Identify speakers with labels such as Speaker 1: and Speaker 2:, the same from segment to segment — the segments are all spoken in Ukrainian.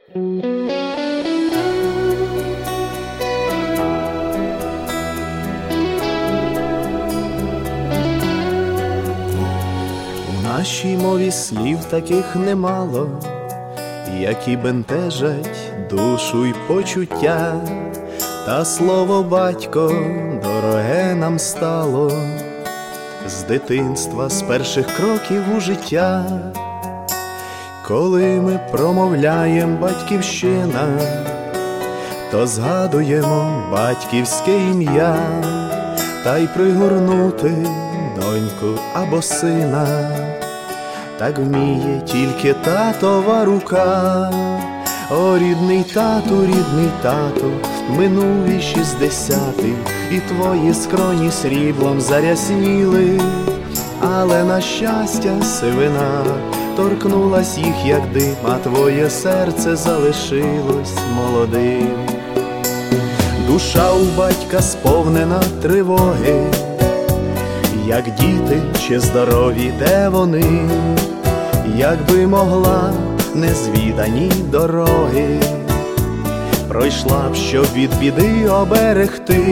Speaker 1: У нашій мові слів таких немало, які бентежать душу й почуття, та слово батько дороге нам стало з дитинства, з перших кроків у життя. Коли ми промовляєм батьківщина, то згадуємо батьківське ім'я, та й пригорнути доньку або сина так вміє тільки татова рука. О, рідний тату, минув і 60-й, і твої скроні сріблом зарясніли, але на щастя сивина торкнулась їх, як дим, а твоє серце залишилось молодим. Душа у батька сповнена тривоги, як діти, чи здорові, де вони, якби могла незвідані дороги, пройшла б, щоб від біди оберегти.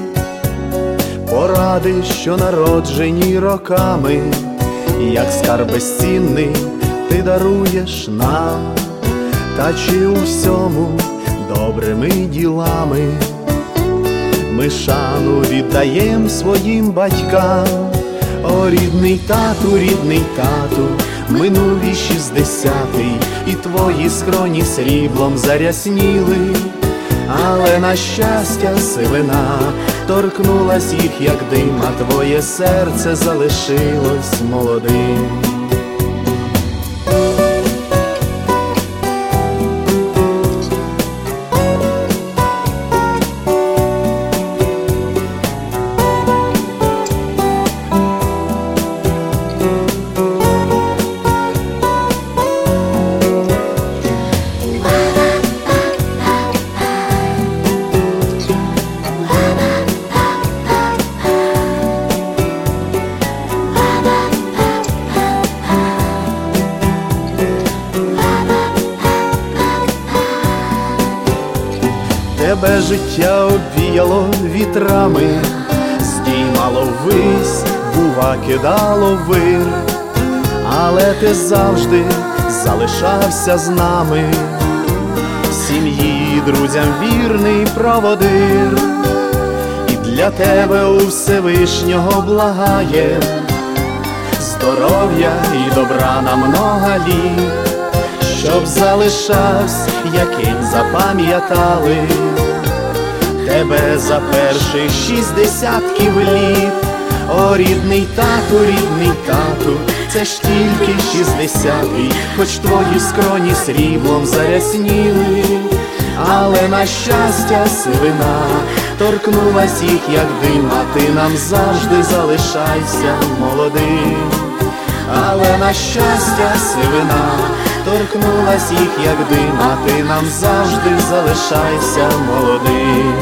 Speaker 1: Поради, що народжені роками, як скарб безцінний, ти даруєш нам, та чи у всьому добрими ділами ми шану віддаєм своїм батькам. О, рідний тату, минув і 60-й, і твої скроні сріблом зарясніли, але на щастя сивина торкнулась їх, як дим, а твоє серце залишилось молодим. Тебе життя обвіяло вітрами, здіймало ввись, бува, кидало вир, але ти завжди залишався з нами, сім'ї, друзям вірний проводир. І для тебе у Всевишнього благаєм здоров'я і добра на много літ, щоб залишався, яким запам'ятали тебе за перших 60 літ. О, рідний тату, це ж тільки 60-й, хоч твої скроні сріблом зарясніли, але на щастя сивина торкнулась їх, як дим, а ти нам завжди залишайся молодим. Але на щастя сивина торкнулась їх, як дим, а ти нам завжди залишайся молодим.